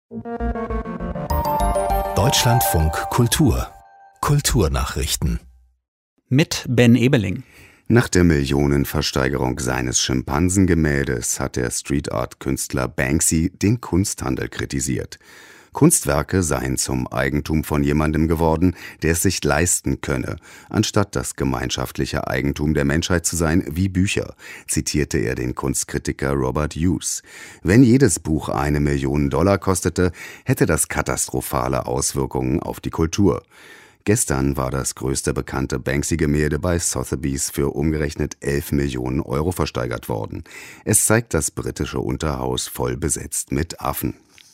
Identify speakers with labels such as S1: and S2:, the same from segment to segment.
S1: Deutschlandfunk Kultur. Kulturnachrichten.
S2: Mit Ben Ebeling.
S3: Nach der Millionenversteigerung seines Schimpansengemäldes hat der Street-Art-Künstler Banksy den Kunsthandel kritisiert. Kunstwerke seien zum Eigentum von jemandem geworden, der es sich leisten könne, anstatt das gemeinschaftliche Eigentum der Menschheit zu sein wie Bücher, zitierte er den Kunstkritiker Robert Hughes. Wenn jedes Buch $1 Million kostete, hätte das katastrophale Auswirkungen auf die Kultur. Gestern war das größte bekannte Banksy-Gemälde bei Sotheby's für umgerechnet 11 Millionen Euro versteigert worden. Es zeigt das britische Unterhaus voll besetzt mit Affen.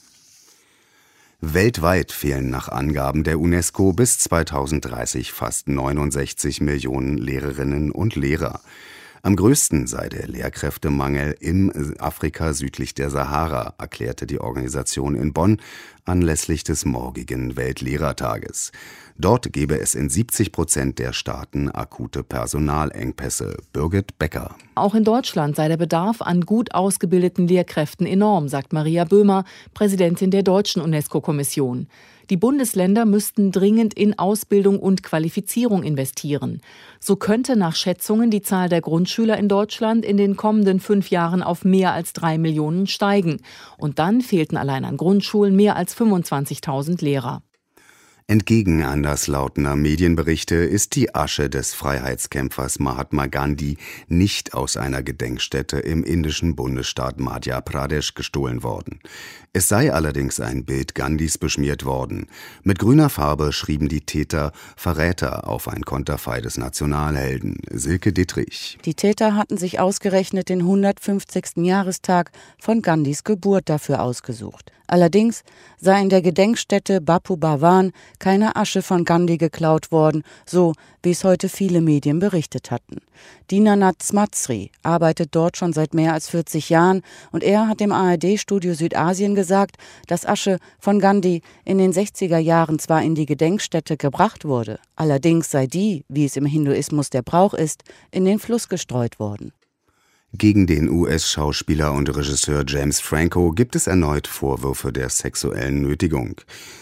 S3: Weltweit fehlen nach Angaben der UNESCO bis 2030 fast 69 Millionen Lehrerinnen und Lehrer. Am größten sei der Lehrkräftemangel in Afrika südlich der Sahara, erklärte die Organisation in Bonn anlässlich des morgigen Weltlehrertages. Dort gebe es in 70% der Staaten akute Personalengpässe. Birgit Becker.
S4: Auch in Deutschland sei der Bedarf an gut ausgebildeten Lehrkräften enorm, sagt Maria Böhmer, Präsidentin der Deutschen UNESCO-Kommission. Die Bundesländer müssten dringend in Ausbildung und Qualifizierung investieren. So könnte nach Schätzungen die Zahl der Grundschüler in Deutschland in den kommenden 5 Jahren auf mehr als 3 Millionen steigen. Und dann fehlten allein an Grundschulen mehr als 25.000 Lehrer.
S3: Entgegen anderslautender Medienberichte ist die Asche des Freiheitskämpfers Mahatma Gandhi nicht aus einer Gedenkstätte im indischen Bundesstaat Madhya Pradesh gestohlen worden. Es sei allerdings ein Bild Gandhis beschmiert worden. Mit grüner Farbe schrieben die Täter Verräter auf ein Konterfei des Nationalhelden. Silke Dittrich.
S5: Die Täter hatten sich ausgerechnet den 150. Jahrestag von Gandhis Geburt dafür ausgesucht. Allerdings sei in der Gedenkstätte Bapu Bhavan keine Asche von Gandhi geklaut worden, so wie es heute viele Medien berichtet hatten. Dinanath Smatsri arbeitet dort schon seit mehr als 40 Jahren und er hat dem ARD-Studio Südasien gesagt, dass Asche von Gandhi in den 60er Jahren zwar in die Gedenkstätte gebracht wurde, allerdings sei die, wie es im Hinduismus der Brauch ist, in den Fluss gestreut worden.
S3: Gegen den US-Schauspieler und Regisseur James Franco gibt es erneut Vorwürfe der sexuellen Nötigung.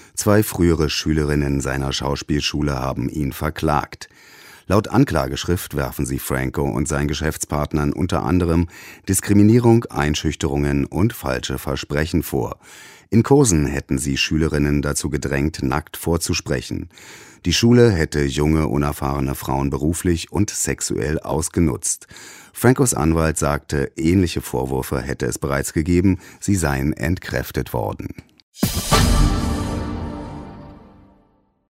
S3: 2 frühere Schülerinnen seiner Schauspielschule haben ihn verklagt. Laut Anklageschrift werfen sie Franco und seinen Geschäftspartnern unter anderem Diskriminierung, Einschüchterungen und falsche Versprechen vor. In Kursen hätten sie Schülerinnen dazu gedrängt, nackt vorzusprechen. Die Schule hätte junge, unerfahrene Frauen beruflich und sexuell ausgenutzt. Francos Anwalt sagte, ähnliche Vorwürfe hätte es bereits gegeben, sie seien entkräftet worden.